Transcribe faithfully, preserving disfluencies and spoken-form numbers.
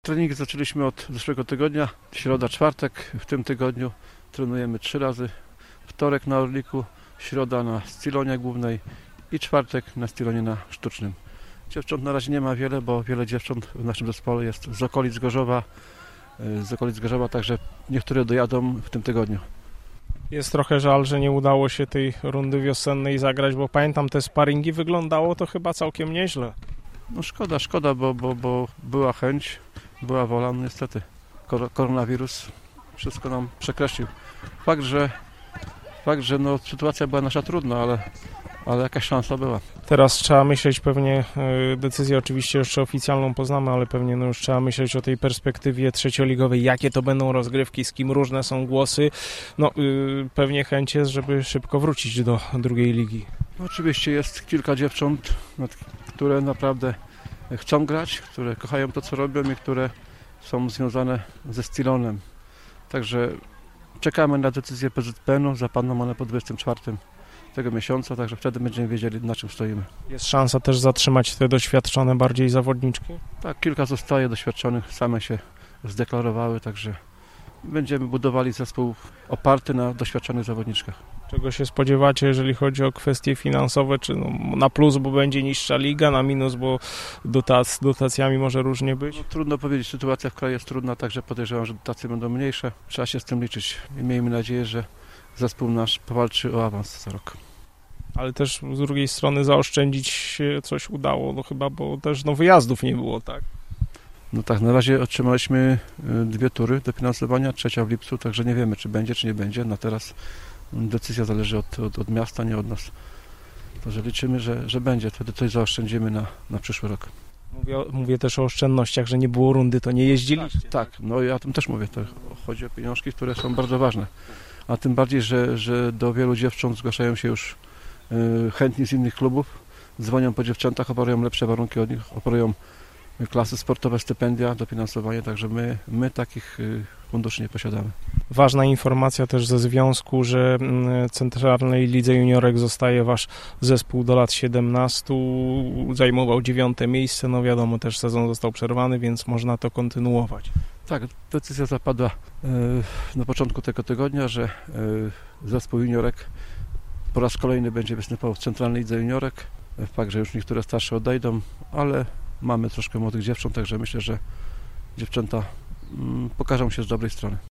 Treningi zaczęliśmy od zeszłego tygodnia, środa, czwartek. W tym tygodniu trenujemy trzy razy. Wtorek na Orliku, środa na Stylonie głównej i czwartek na Stylonie na sztucznym. Dziewcząt na razie nie ma wiele, bo wiele dziewcząt w naszym zespole jest z okolic Gorzowa, z okolic Gorzowa, także niektóre dojadą w tym tygodniu. Jest trochę żal, że nie udało się tej rundy wiosennej zagrać, bo pamiętam te sparingi, wyglądało to chyba całkiem nieźle. No szkoda, szkoda, bo, bo, bo była chęć, była wola, no niestety koronawirus wszystko nam przekreślił. Fakt, że, fakt, że no, sytuacja była nasza trudna, ale, ale jakaś szansa była. Teraz trzeba myśleć pewnie, decyzję oczywiście jeszcze oficjalną poznamy, ale pewnie no już trzeba myśleć o tej perspektywie trzecioligowej, jakie to będą rozgrywki, z kim różne są głosy. No yy, pewnie chęć jest, żeby szybko wrócić do drugiej ligi. No, oczywiście jest kilka dziewcząt, które naprawdę chcą grać, które kochają to, co robią i które są związane ze Stylonem. Także czekamy na decyzję P Z P N-u, zapadną one po dwudziestego czwartego tego miesiąca, także wtedy będziemy wiedzieli, na czym stoimy. Jest szansa też zatrzymać te doświadczone bardziej zawodniczki? Tak, kilka zostaje doświadczonych, same się zdeklarowały, także będziemy budowali zespół oparty na doświadczonych zawodniczkach. Czego się spodziewacie, jeżeli chodzi o kwestie finansowe? Czy no, na plus, bo będzie niższa liga, na minus, bo dotac, dotacjami może różnie być? No, trudno powiedzieć, sytuacja w kraju jest trudna, także podejrzewam, że dotacje będą mniejsze. Trzeba się z tym liczyć i miejmy nadzieję, że zespół nasz powalczy o awans za rok. Ale też z drugiej strony zaoszczędzić się coś udało, no chyba, bo też no, wyjazdów nie było, tak? No tak, na razie otrzymaliśmy dwie tury dofinansowania, trzecia w lipcu, także nie wiemy, czy będzie, czy nie będzie. Na teraz decyzja zależy od, od, od miasta, nie od nas. Także liczymy, że, że będzie, wtedy coś zaoszczędzimy na, na przyszły rok. Mówię, mówię też o oszczędnościach, że nie było rundy, to nie jeździliście. Tak, tak, no ja o tym też mówię. To chodzi o pieniążki, które są bardzo ważne. A tym bardziej, że, że do wielu dziewcząt zgłaszają się już y, chętni z innych klubów, dzwonią po dziewczętach, oferują lepsze warunki od nich, oferują klasy sportowe, stypendia, dofinansowanie, także my, my takich y, funduszy nie posiadamy. Ważna informacja też ze związku, że w Centralnej Lidze Juniorek zostaje wasz zespół do lat siedemnastu, zajmował dziewiąte miejsce, no wiadomo, też sezon został przerwany, więc można to kontynuować. Tak, decyzja zapadła y, na początku tego tygodnia, że y, zespół juniorek po raz kolejny będzie występował w Centralnej Lidze Juniorek. Fakt, że już niektóre starsze odejdą, ale mamy troszkę młodych dziewcząt, także myślę, że dziewczęta mm, pokażą się z dobrej strony.